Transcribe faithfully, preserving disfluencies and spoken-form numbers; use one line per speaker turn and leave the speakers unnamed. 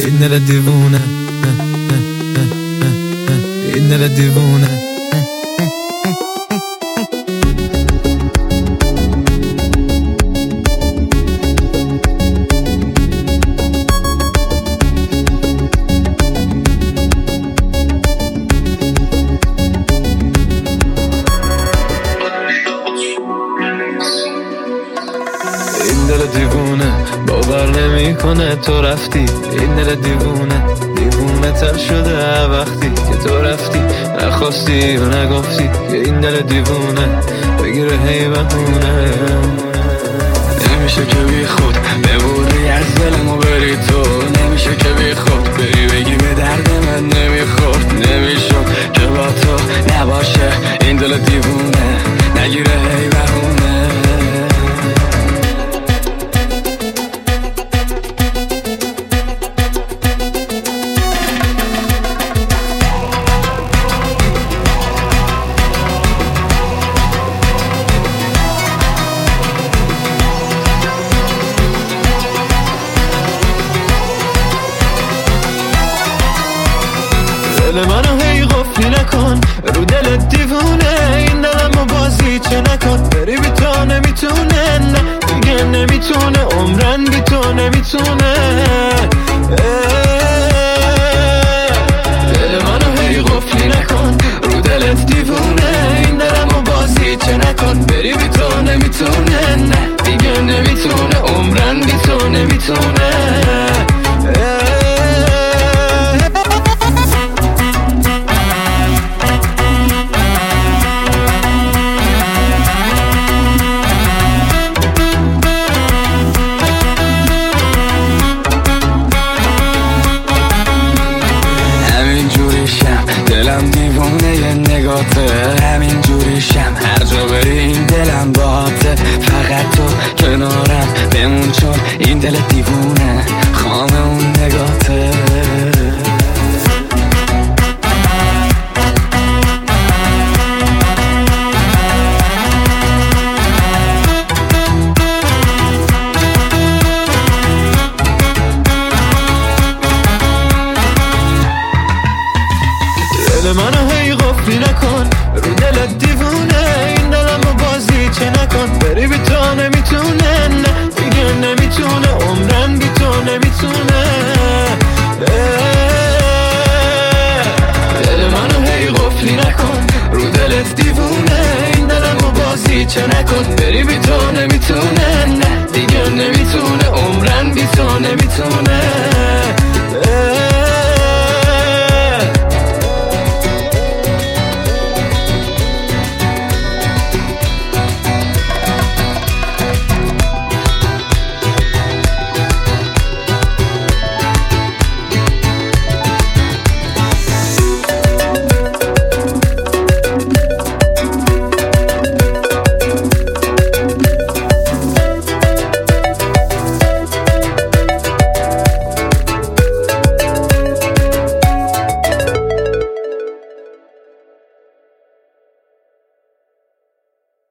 این دل دیوونه، این دل دیوونه. این دل دیوونه باور نمی کنه تو رفتی. این دل دیوونه دیوونه تر شده وقتی که تو رفتی، نخواستی و نگفتی که این دل دیوونه بگیره هی بهونه. نمیشه که بی خود ببوری از دلم و بری تو، نمیشه که بی خود بری بگی به درد من نمیخورد. نمیشد که با تو نباشه این دل دیوونه نگیره هی بهونه. دل منو هی غفلی نکن رو دل دیوونه، این دلمو بازی چه نکن. بری بی تو نمیتونه، نه دیگه نمیتونه، عمرن بی تو نمیتونه. دل منو هی غفلی نکن رو دلت دیوونه، این دلمو بازی چه نکن. بری بی تو نمیتونه، نه دیگه نمیتونه، عمرن بی تو نمیتونه. دلم دیوونه یه نگاته، همین جوریشم هر جا بری این دلم باته. فقط تو کنارم بمون چون این دل دیوونه خامه اون نگاته. دل منو هی غفلی نکن رو دلت دیوونه، این دلمو بازی چه نکن. بری بی تو نمیتونه، نه دیگه نمیتونه، عمرن بی تو نمیتونه. دل منو هی غفلی نکن رو دلت دیوونه، این دلمو بازی چه نکن. بری بی تو نمیتونه، نه دیگه نمیتونه، عمرن بی تو نمیتونه.